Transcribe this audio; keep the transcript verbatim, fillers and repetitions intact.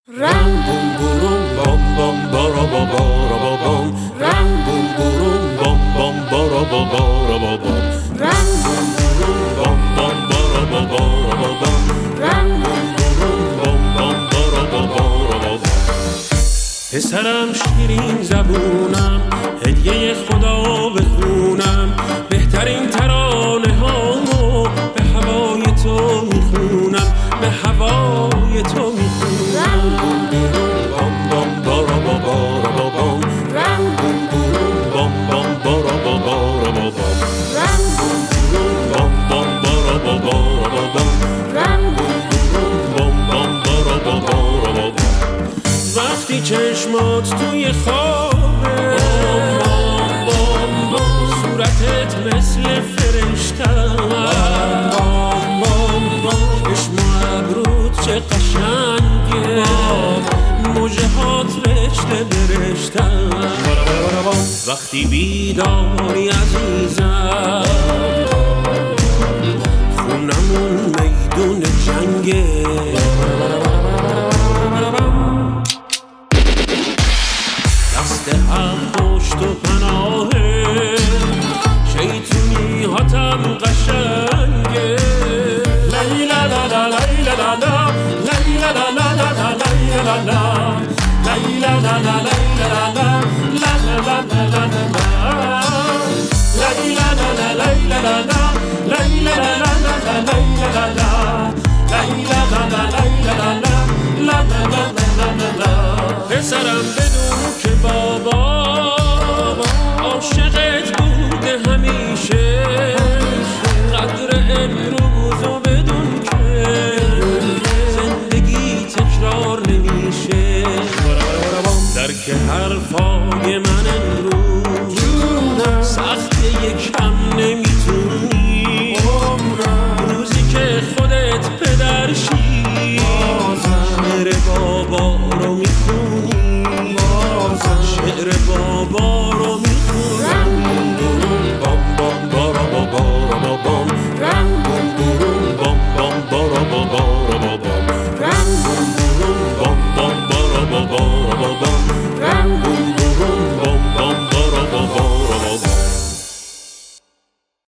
Ram bum burum bom bom bara ba bara ba bom. Ram bum burum bom bom bara ba bara ba bom. Ram bum burum bom bom bara ba bara ba bom. Ram bum burum bom bom bara ba bara ba bom. پسرم شیرین زبونم، هدیه خدا بخونم، بهترین ترانه هامو به هوای تو میخونم، به هوای تو میخونم. بوم بوم بام بام بارا با بارا با بام. رم بوم بوم بام بام بارا با بارا با بام. رم بوم بوم بام بام بارا با بارا با بام. رم بوم بوم بام بام بارا با بارا با بام. وقتی چشمات توی خوابه، بام بام بام، صورتت مثل فرشته، بام بام بام، چشم و ابروت چه قشنگه، موجه هات رشته برشته. وقتی بیداری عزیزم، خونمون میدون جنگه، دست هم پشت و پناهه، شیطونی هاتم قشنگه. لیلا لا لا لیلا لا لا لیلا لا لا لا لا لیلا لا لیلا لا لا لیلا لا لا لا لا لا لیلا لا لا لیلا لا لا لیلا لا لا لا لیلا لا لیلا لا لا لیلا لا لا لا لا. پسرم بدون که بابا عاشقت بوده همیشه، قدر امروز و بدون که زندگی تکرار نمیشه. درک حرفای من امروز سخته، یکم نمیتونی، روزی که خودت پدرشی شعر بابا رو میخونی، شعر بابا